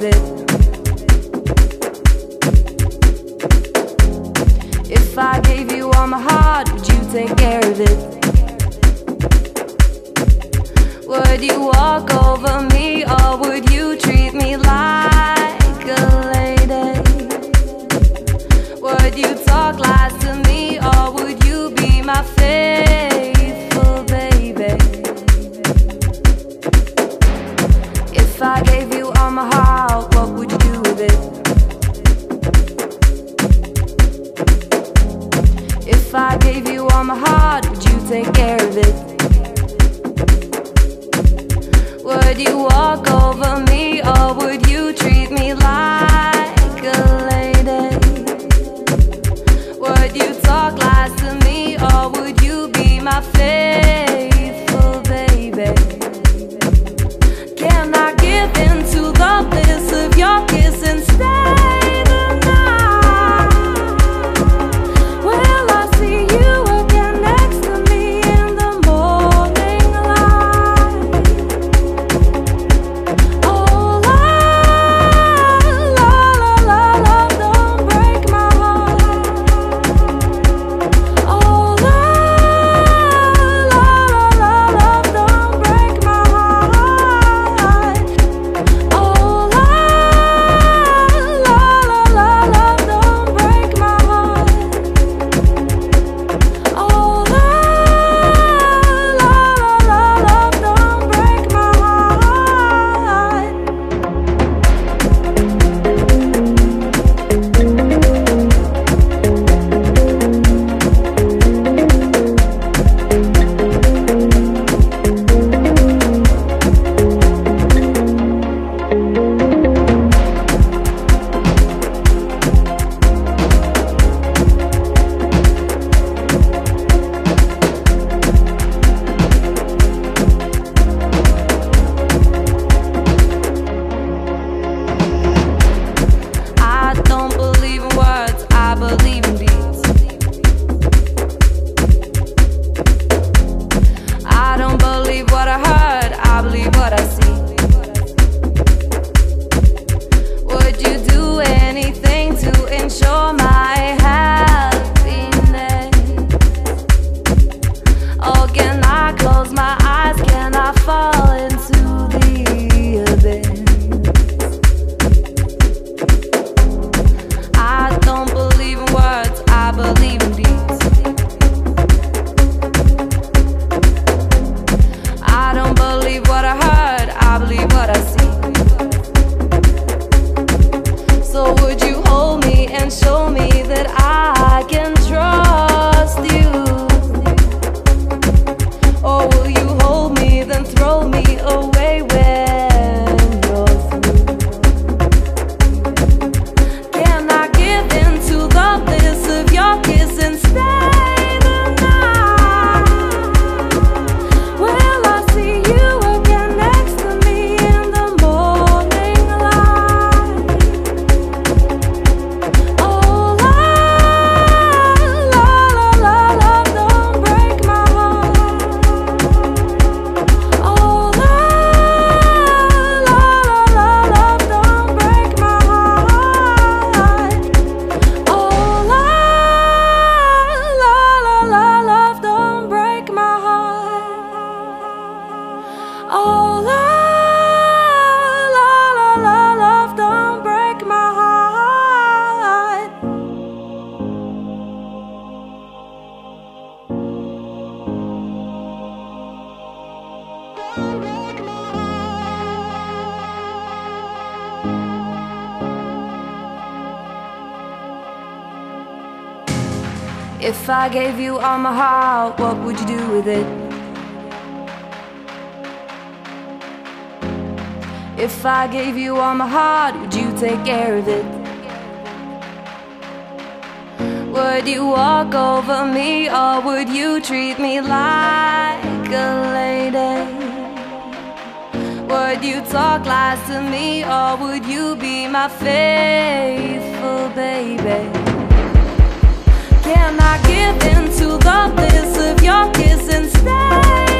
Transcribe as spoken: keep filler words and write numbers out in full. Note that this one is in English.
it? If I gave you all my heart, would you take care of it? Would you walk over me, or would you treat me like a lady? Would you talk lies to me, or would you be my faithful baby? If I gave you all my heart, what would you do with it? If I gave you all my heart, would you take care of it? Would you walk over me, or would you treat me like a lady? Would you talk lies to me, or would you be my faithful baby? Can I give in to the bliss of your kiss and stay the night? Will I see you again next to me in the morning light? Oh, la, la, la, la, la, don't break my heart. Oh, la, la, la, la, la, don't break my heart. Oh, la, la, la, la, la, don't break my heart. Oh, la, la, la, la, la, don't break my heart. I don't believe in words, I believe in deeds. I don't believe what I heard, I believe what I see. Would you do anything to ensure my happiness? Or can I close my eyes, can I fall into the abyss? I don't believe in words, I believe in deeds. I don't believe what I heard, I believe what I see. So would you hold me and show me that I can trust you? Or will you hold me, then throw me away when you're through? Can I give in to the bliss of your kiss and stay the night? Will I see you again next to me in the morning light? Oh, la, la, la, la, la, don't break my heart. Oh, la, la, la, la, la, don't break my heart. Oh, la, la, la, la, love, don't break my heart. Oh, la, la, la, la, love, don't break my heart. If I gave you all my heart, what would you do with it? If I gave you all my heart, would you take care of it? Would you walk over me, or would you treat me like a lady? Would you talk lies to me, or would you be my faithful baby? Can I give in to the bliss of your kiss and stay